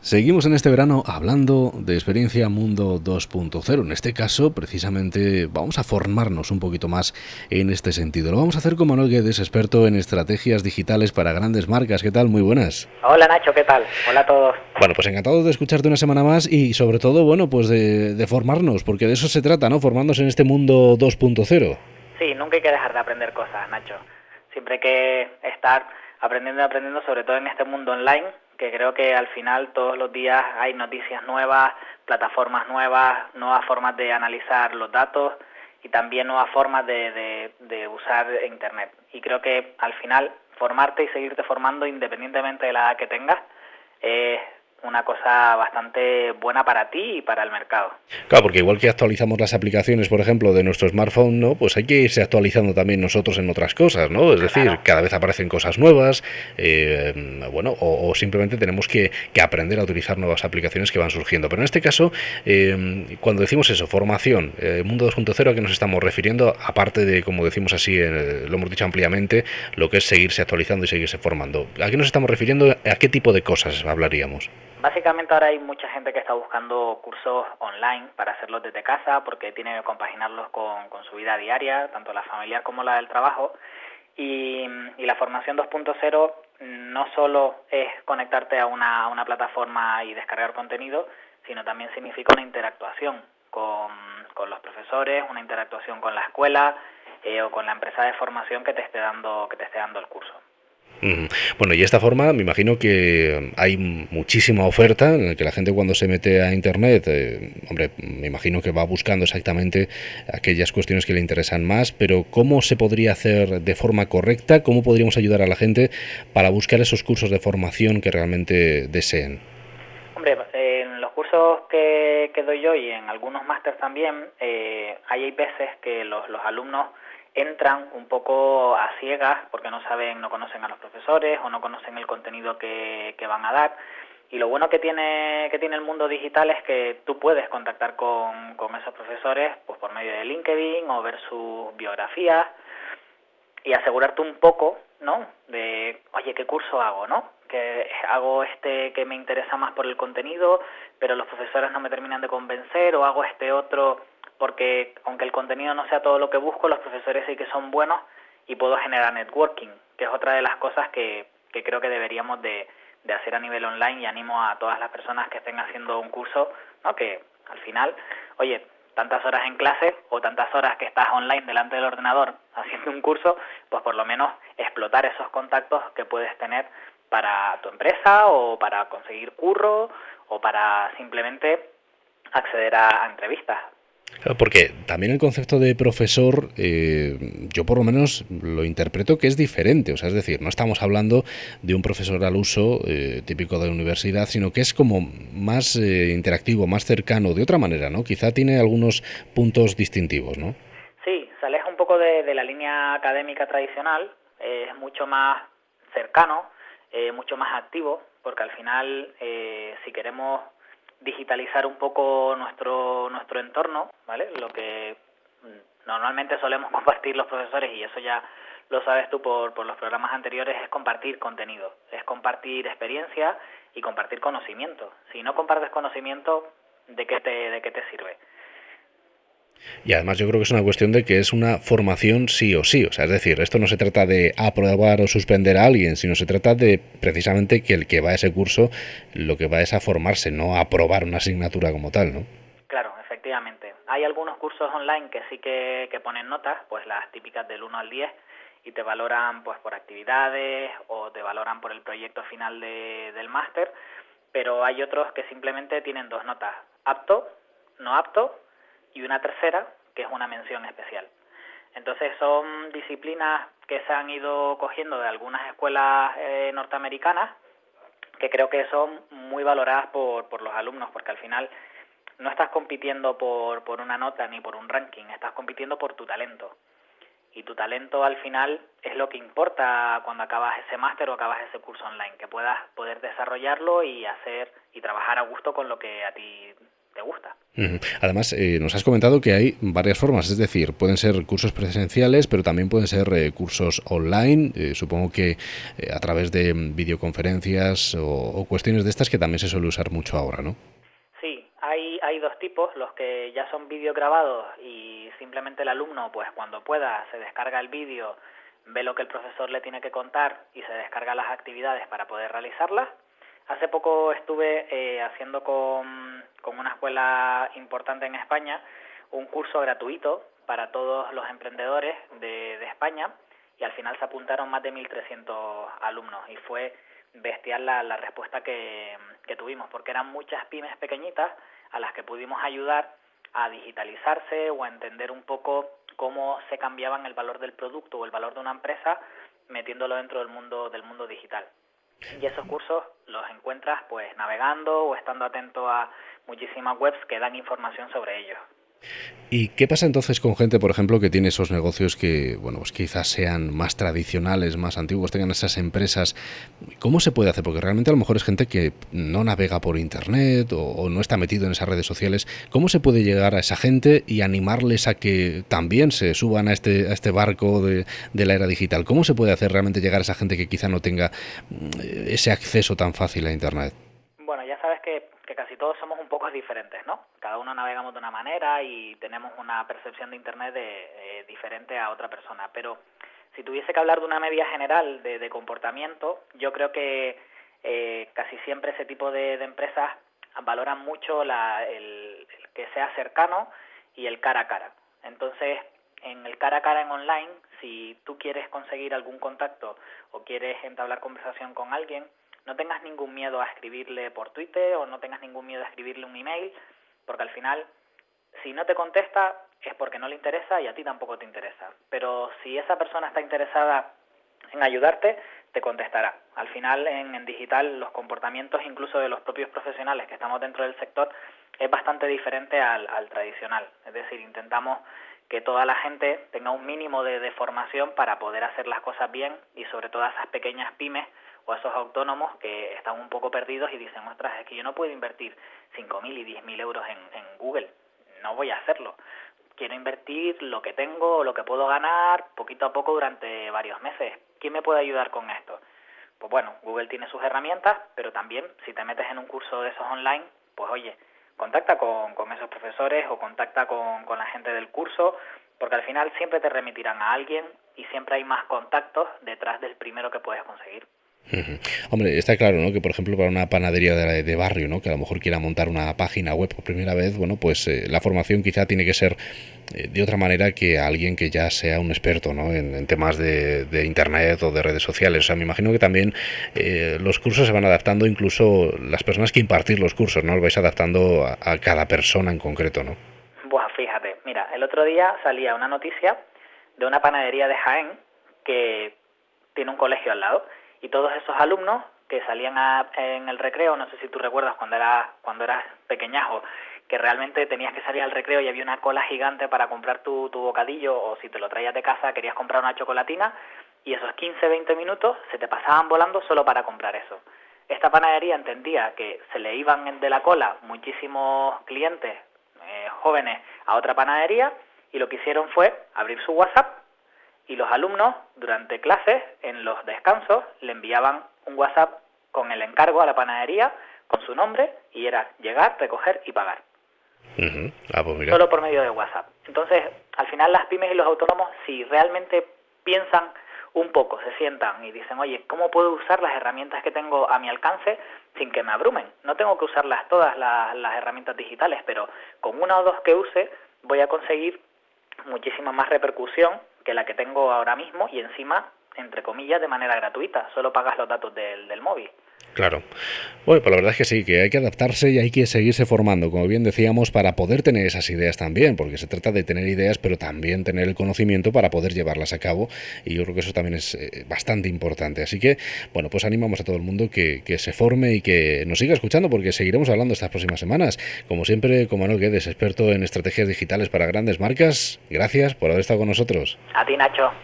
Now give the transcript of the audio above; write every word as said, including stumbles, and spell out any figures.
Seguimos en este verano hablando de experiencia Mundo dos punto cero. En este caso, precisamente, vamos a formarnos un poquito más en este sentido. Lo vamos a hacer con Manuel Guedes, experto en estrategias digitales para grandes marcas. ¿Qué tal? Muy buenas. Hola Nacho, ¿qué tal? Hola a todos. Bueno, pues encantado de escucharte una semana más y sobre todo, bueno, pues de, de formarnos, porque de eso se trata, ¿no? Formarnos en este Mundo dos punto cero. Sí, nunca hay que dejar de aprender cosas, Nacho. Siempre hay que estar aprendiendo y aprendiendo, sobre todo en este mundo online, que creo que al final todos los días hay noticias nuevas, plataformas nuevas, nuevas formas de analizar los datos y también nuevas formas de, de, de usar Internet. Y creo que al final formarte y seguirte formando independientemente de la edad que tengas es una cosa bastante buena para ti y para el mercado. Claro, porque igual que actualizamos las aplicaciones, por ejemplo, de nuestro smartphone, ¿no? Pues hay que irse actualizando también nosotros en otras cosas, ¿no? Es decir, Claro. cada vez aparecen cosas nuevas, eh, bueno, o, o simplemente tenemos que, que aprender a utilizar nuevas aplicaciones que van surgiendo. Pero en este caso, eh, cuando decimos eso, formación, eh, Mundo dos punto cero, ¿a qué nos estamos refiriendo? Aparte de, como decimos así, eh, lo hemos dicho ampliamente, lo que es seguirse actualizando y seguirse formando. ¿A qué nos estamos refiriendo? ¿A qué tipo de cosas hablaríamos? Básicamente ahora hay mucha gente que está buscando cursos online para hacerlos desde casa porque tiene que compaginarlos con, con su vida diaria, tanto la familiar como la del trabajo. Y, y la formación dos punto cero no solo es conectarte a una, a una plataforma y descargar contenido, sino también significa una interactuación con, con los profesores, una interactuación con la escuela eh, o con la empresa de formación que te esté dando, que te esté dando el curso. Mm. Bueno, y de esta forma me imagino que hay muchísima oferta en la que la gente cuando se mete a internet, eh, hombre, me imagino que va buscando exactamente aquellas cuestiones que le interesan más, pero ¿cómo se podría hacer de forma correcta? ¿Cómo podríamos ayudar a la gente para buscar esos cursos de formación que realmente deseen? Hombre, en los cursos que, que doy yo y en algunos másters también, eh, hay veces que los, los alumnos entran un poco a ciegas porque no saben, no conocen a los profesores o no conocen el contenido que, que van a dar. Y lo bueno que tiene, que tiene el mundo digital es que tú puedes contactar con, con esos profesores pues por medio de LinkedIn o ver sus biografías y asegurarte un poco, ¿no? De, oye, ¿qué curso hago, no? Que hago este que me interesa más por el contenido, pero los profesores no me terminan de convencer, o hago este otro porque, aunque el contenido no sea todo lo que busco, los profesores sí que son buenos y puedo generar networking, que es otra de las cosas que, que creo que deberíamos de, de hacer a nivel online, y animo a todas las personas que estén haciendo un curso, ¿no? Que al final, oye, tantas horas en clase o tantas horas que estás online delante del ordenador haciendo un curso, pues por lo menos explotar esos contactos que puedes tener para tu empresa o para conseguir curro o para simplemente acceder a, a entrevistas. Claro, porque también el concepto de profesor, eh, yo por lo menos lo interpreto que es diferente. O sea, es decir, no estamos hablando de un profesor al uso eh, típico de la universidad, sino que es como más eh, interactivo, más cercano, de otra manera, ¿no? Quizá tiene algunos puntos distintivos, ¿no? Sí, se aleja un poco de, de la línea académica tradicional, eh, es mucho más cercano, eh, mucho más activo, porque al final, eh, si queremos digitalizar un poco nuestro nuestro entorno, ¿vale? Lo que mm, normalmente solemos compartir los profesores, y eso ya lo sabes tú por, por los programas anteriores, es compartir contenido, es compartir experiencia y compartir conocimiento. Si no compartes conocimiento, ¿de qué te, de qué te sirve? Y además yo creo que es una cuestión de que es una formación sí o sí. O sea, es decir, esto no se trata de aprobar o suspender a alguien, sino se trata de precisamente que el que va a ese curso lo que va es a formarse, no a aprobar una asignatura como tal, ¿no? Claro, efectivamente. Hay algunos cursos online que sí que, que ponen notas, pues las típicas del uno al diez, y te valoran pues por actividades o te valoran por el proyecto final de, del máster, pero hay otros que simplemente tienen dos notas, apto, no apto, y una tercera, que es una mención especial. Entonces son disciplinas que se han ido cogiendo de algunas escuelas eh, norteamericanas, que creo que son muy valoradas por, por los alumnos, porque al final no estás compitiendo por, por una nota ni por un ranking, estás compitiendo por tu talento. Y tu talento al final es lo que importa cuando acabas ese máster o acabas ese curso online, que puedas poder desarrollarlo y hacer y trabajar a gusto con lo que a ti te gusta. Ujú. Además, eh, nos has comentado que hay varias formas, es decir, pueden ser cursos presenciales, pero también pueden ser eh, cursos online, eh, supongo que eh, a través de mm, videoconferencias o, o cuestiones de estas que también se suele usar mucho ahora, ¿no? Sí, hay, hay dos tipos, los que ya son vídeo grabados y simplemente el alumno, pues cuando pueda, se descarga el vídeo, ve lo que el profesor le tiene que contar y se descarga las actividades para poder realizarlas. Hace poco estuve eh, haciendo con, con una escuela importante en España un curso gratuito para todos los emprendedores de, de España y al final se apuntaron más de mil trescientos alumnos y fue bestial la, la respuesta que, que tuvimos, porque eran muchas pymes pequeñitas a las que pudimos ayudar a digitalizarse o a entender un poco cómo se cambiaban el valor del producto o el valor de una empresa metiéndolo dentro del mundo del mundo digital. Y esos cursos los encuentras pues navegando o estando atento a muchísimas webs que dan información sobre ellos. ¿Y qué pasa entonces con gente, por ejemplo, que tiene esos negocios que, bueno, pues quizás sean más tradicionales, más antiguos, tengan esas empresas? ¿Cómo se puede hacer? Porque realmente a lo mejor es gente que no navega por internet o, o no está metido en esas redes sociales. ¿Cómo se puede llegar a esa gente y animarles a que también se suban a este, a este barco de, de la era digital? ¿Cómo se puede hacer realmente llegar a esa gente que quizá no tenga mm, ese acceso tan fácil a internet? Bueno, ya sabes que, que casi todos somos un poco diferentes, ¿no? Cada uno navegamos de una manera y tenemos una percepción de Internet de, eh, diferente a otra persona. Pero si tuviese que hablar de una media general de, de comportamiento, yo creo que eh, casi siempre ese tipo de, de empresas valoran mucho la, el, el que sea cercano y el cara a cara. Entonces, en el cara a cara en online, si tú quieres conseguir algún contacto o quieres entablar conversación con alguien, no tengas ningún miedo a escribirle por Twitter o no tengas ningún miedo a escribirle un email, porque al final, si no te contesta, es porque no le interesa y a ti tampoco te interesa. Pero si esa persona está interesada en ayudarte, te contestará. Al final, en, en digital, los comportamientos incluso de los propios profesionales que estamos dentro del sector es bastante diferente al, al tradicional. Es decir, intentamos que toda la gente tenga un mínimo de, de formación para poder hacer las cosas bien y sobre todo esas pequeñas pymes o esos autónomos que están un poco perdidos y dicen, ostras, es que yo no puedo invertir cinco mil y diez mil euros en, en Google, no voy a hacerlo. Quiero invertir lo que tengo, lo que puedo ganar, poquito a poco durante varios meses. ¿Quién me puede ayudar con esto? Pues bueno, Google tiene sus herramientas, pero también si te metes en un curso de esos online, pues oye, contacta con, con esos profesores o contacta con, con la gente del curso, porque al final siempre te remitirán a alguien y siempre hay más contactos detrás del primero que puedes conseguir. Ujú. Hombre, está claro, ¿no? Que por ejemplo para una panadería de, de barrio, ¿no? Que a lo mejor quiera montar una página web por primera vez, bueno, pues eh, la formación quizá tiene que ser eh, de otra manera que alguien que ya sea un experto, ¿no? En, en temas de, de internet o de redes sociales. O sea, me imagino que también eh, los cursos se van adaptando, incluso las personas que impartir los cursos, ¿no? Lo vais adaptando a, a cada persona en concreto, ¿no? Buah, fíjate, mira, el otro día salía una noticia de una panadería de Jaén que tiene un colegio al lado y todos esos alumnos que salían a, en el recreo, no sé si tú recuerdas cuando eras cuando eras pequeñajo, que realmente tenías que salir al recreo y había una cola gigante para comprar tu, tu bocadillo, o si te lo traías de casa querías comprar una chocolatina, y esos quince veinte minutos se te pasaban volando solo para comprar eso. Esta panadería entendía que se le iban de la cola muchísimos clientes eh, jóvenes a otra panadería, y lo que hicieron fue abrir su WhatsApp, y los alumnos, durante clases, en los descansos, le enviaban un WhatsApp con el encargo a la panadería, con su nombre, y era llegar, recoger y pagar. Uh-huh. Ah, pues mira. Solo por medio de WhatsApp. Entonces, al final las pymes y los autónomos, si realmente piensan un poco, se sientan y dicen, oye, ¿cómo puedo usar las herramientas que tengo a mi alcance sin que me abrumen? No tengo que usarlas todas las, las herramientas digitales, pero con una o dos que use voy a conseguir muchísima más repercusión que la que tengo ahora mismo y encima, entre comillas, de manera gratuita. Solo pagas los datos del, del móvil. Claro. Bueno, pues la verdad es que sí, que hay que adaptarse y hay que seguirse formando, como bien decíamos, para poder tener esas ideas también, porque se trata de tener ideas, pero también tener el conocimiento para poder llevarlas a cabo, y yo creo que eso también es eh, bastante importante. Así que, bueno, pues animamos a todo el mundo que, que se forme y que nos siga escuchando, porque seguiremos hablando estas próximas semanas. Como siempre, con Manuel Guedes, experto en estrategias digitales para grandes marcas, gracias por haber estado con nosotros. A ti, Nacho.